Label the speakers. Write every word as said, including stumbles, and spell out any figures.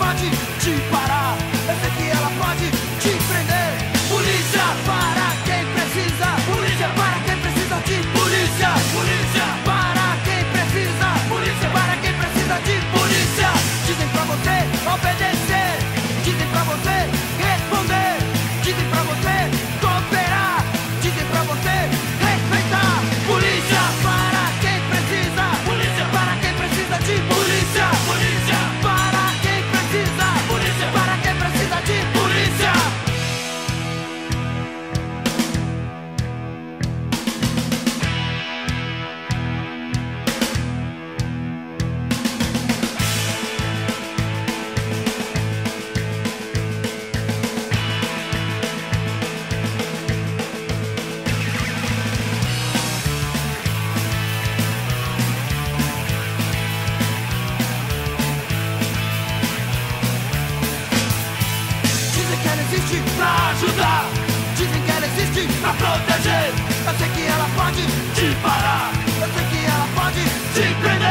Speaker 1: pode te parar, eu sei que ela pode te prender. Polícia para quem precisa, polícia para quem precisa de polícia, polícia para quem precisa, polícia para quem precisa de polícia. Dizem pra você obedecer, dizem pra você responder, dizem pra você cooperar, dizem pra você respeitar. Polícia para quem precisa, polícia para quem precisa de polícia, polícia para quem precisa, polícia para quem precisa de polícia. Dizem que ela existe pra ajudar, dizem que ela existe pra proteger. Eu sei que ela pode te parar, eu sei que ela pode te prender.